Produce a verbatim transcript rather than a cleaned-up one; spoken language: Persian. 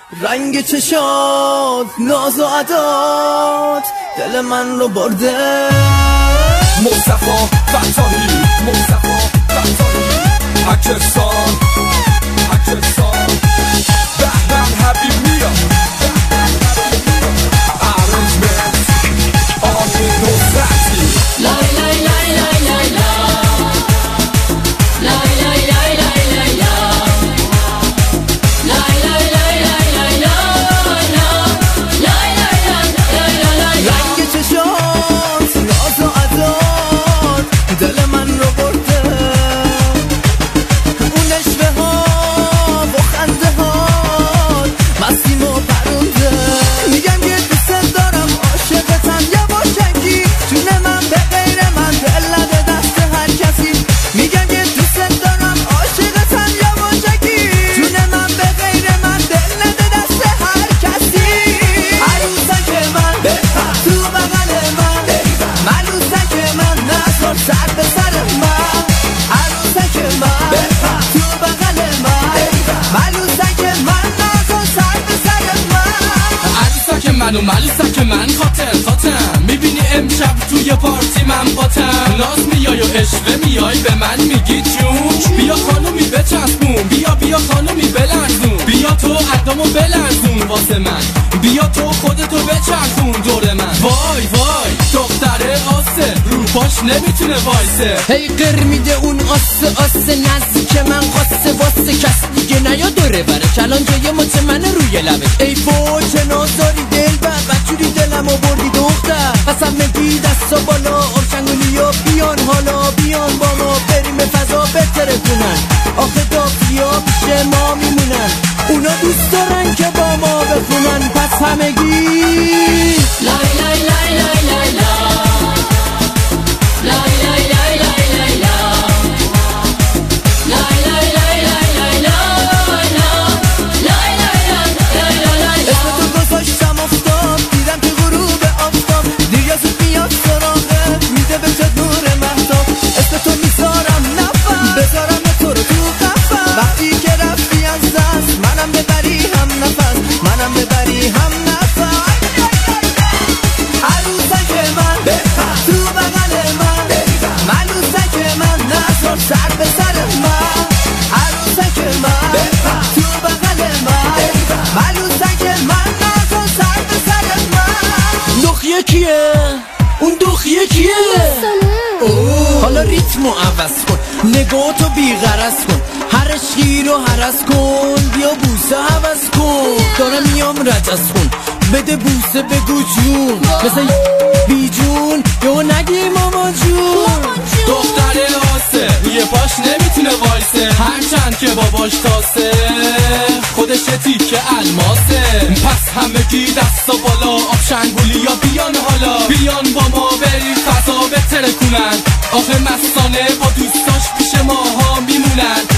رنگ چشات، ناز و عدات دل من رو برده. مصطفی فتاحی، مصطفی فتاحی، پاکستان پاکستان، بهمن حبیب میاد، ارنجمنت آمین نصرتی. لای لای لای لای لای لای لای لای لای لای لای لای لای لای لای لای. رنگ چشات، ناز و عدات دل من رو برده. اون نشوه ها و خنده هات مسیم و پرونده. میگم که دوست دارم، عاشقتم یواشکی، جون من به غیر من دل نده دست هر کسی. میگم که دوست دارم، عاشقتم یواشکی، جون من به غیر من دل نده دست هر کسی. عروسک من بپر تو بغل من، ملوسک من نذار سر به سر من. عروسک من بپر تو بغل من، ملوسک من نذار سر به سر من. عروسک من و ملوسک من خاطر خاطر، میبینی امشب توی پارتی من باتم. ناز میای و عشقه میای به من میگی جون، بیا خانومی بچسبون، بیا بیا خانومی بلرزون، بیا تو عدامو بلرزون واسه من، بیا تو خودتو بچرخون دور من. وای وای دختر آسه رو پاش نمیتونه وایسه، هی قر میده اون آسه آسه نزدیک من قاسه واسه کس دیگه نیا دوره بره. کلان جای مچ من روی لبش، ای وای چه نازاری دل بر بچوری دلمو بردی دختر. قسم نگی دستا بالا آرشنگولیا بیان حالا، بیان با ما بریم فضا بهتره کنن. آخه دافیا پیش ما میمونن، اونا دوست دارن که با ما بخونن. پس همگی لای لای لای لای لای لای لای لای لای لای لای لای لای لای لای لای. اسم تو گذاشتم افتاب، دیدم که غروب آفتاب دیگه زود میاد سراغت، میده به جد نور مهتاب. اسم تو میذارم نفس، بذارم تو رو تو قفس. وقتی که رفتی از دست منم ببری هم نفس، منم ببری هم نفس. عروسک من بپر تو بغل من، ملوسک من نذار سر به سر من. عروسک من بپر تو بغل من، ملوسک من نذار سر به سر من. دخیه کیه؟ اون دخیه کیه؟ حالا ریتمو عوض کن، نگاهتو بیغرض کن، هر عشقی رو هرس کن، بیا بوسه عوض کن. دارم میام رجز کن، بده بوسه بگو جون، مثل بی جون یو نگی ماما جون. دختر آسه روی پاش نمیتونه وایسه، هرچند که باباش تاسه خودش تیکه الماسه. پس همگی دستا بالا آبشنگولی یا بیان حالا، بیان با ما بریم فضا بهتره کنن. آخه مستانه با دوستاش پیش ماها میمونن.